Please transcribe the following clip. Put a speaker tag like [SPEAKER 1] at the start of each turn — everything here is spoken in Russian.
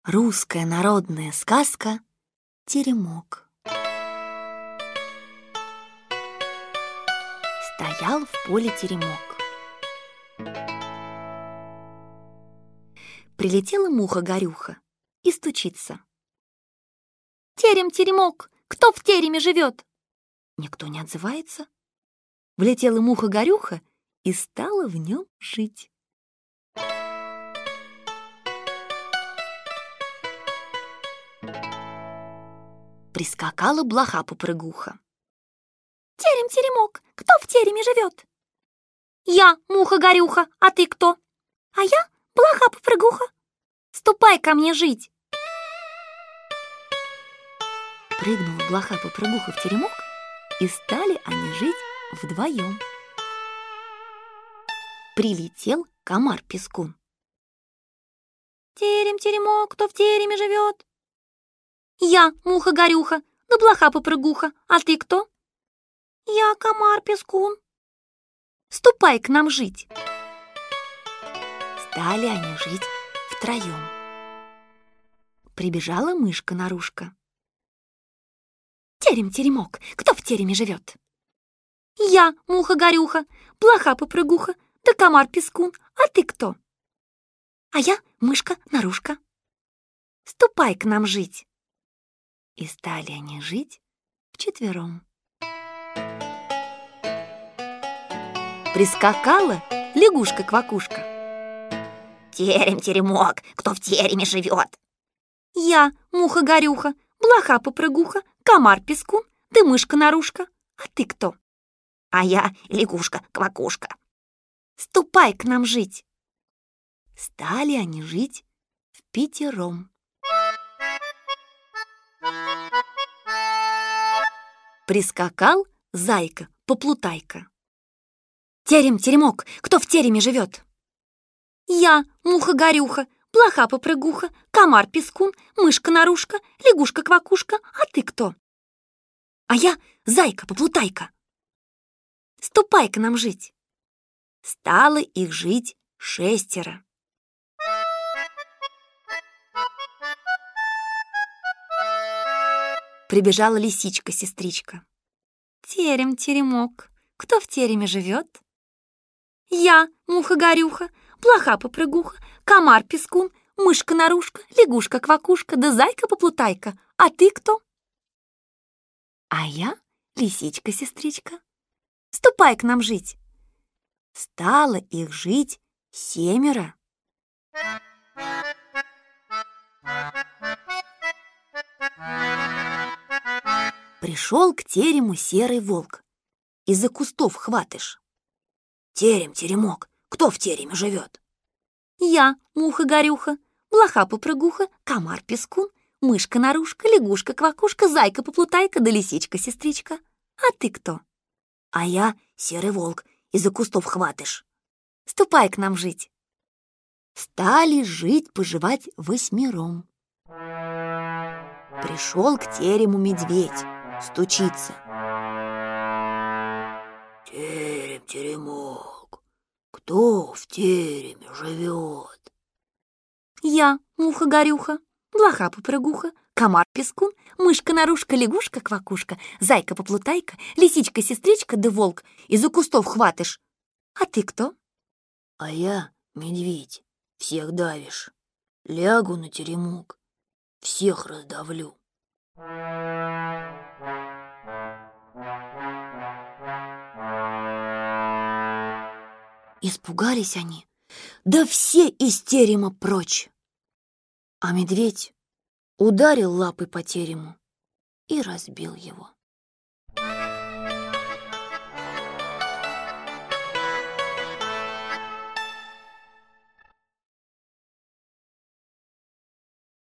[SPEAKER 1] Русская народная сказка «Теремок». Стоял в поле теремок. Прилетела муха-горюха и стучится. «Терем-теремок, кто в тереме живет?» Никто не отзывается. Влетела муха-горюха и стала в нем жить. Прискакала блоха-попрыгуха. «Терем-теремок, кто в тереме живет?» «Я, муха-горюха, а ты кто?» «А я, блоха-попрыгуха. Ступай ко мне жить!» Прыгнула блоха-попрыгуха в теремок, и стали они жить вдвоем. Прилетел комар-пескун. «Терем-теремок, кто в тереме живет?» «Я, муха-горюха, да блоха-попрыгуха, а ты кто?» «Я комар-пескун. Ступай к нам жить!» Стали они жить втроем. Прибежала мышка-нарушка. «Терем-теремок, кто в тереме живет?» «Я, муха-горюха, блоха-попрыгуха, да комар-пескун, а ты кто?» «А я мышка-нарушка. Ступай к нам жить!» И стали они жить вчетвером. Прискакала лягушка-квакушка. «Терем-теремок, кто в тереме живет?» «Я, муха-горюха, блоха-попрыгуха, комар-пескун, ты мышка-нарушка, а ты кто?» «А я лягушка-квакушка. Ступай к нам жить!» Стали они жить впятером. Прискакал зайка-поплутайка. «Терем-теремок, кто в тереме живет?» «Я, муха-горюха, блоха-попрыгуха, комар-пескун, мышка-нарушка, лягушка-квакушка, а ты кто?» «А я зайка-поплутайка. Ступай к нам жить!» Стало их жить шестеро. Прибежала лисичка-сестричка. «Терем-теремок, кто в тереме живет?» «Я, муха-горюха, блоха-попрыгуха, комар-пескун, мышка-нарушка, лягушка-квакушка, да зайка-поплутайка, а ты кто?» «А я лисичка-сестричка. Ступай к нам жить!» Стало их жить семеро. Пришел к терему серый волк. Из-за кустов хватыш. «Терем-теремок, кто в тереме живет?» «Я, муха-горюха, блоха-попрыгуха, комар-пескун, мышка-нарушка, лягушка-квакушка, зайка-поплутайка да лисичка-сестричка. А ты кто?» «А я серый волк, из-за кустов хватыш. Ступай к нам жить!» Стали жить-поживать восьмером. Пришел к терему медведь, стучится. «Терем-теремок, кто в тереме живет?» «Я, муха-горюха, блоха-попрыгуха, комар-пескун, мышка-нарушка, лягушка-квакушка, зайка-поплутайка, лисичка-сестричка да волк, из-за кустов хватыш. А ты кто?» «А я медведь, всех давишь. Лягу на теремок, всех раздавлю». Испугались они, да все из терема прочь. А медведь ударил лапой по терему и разбил его.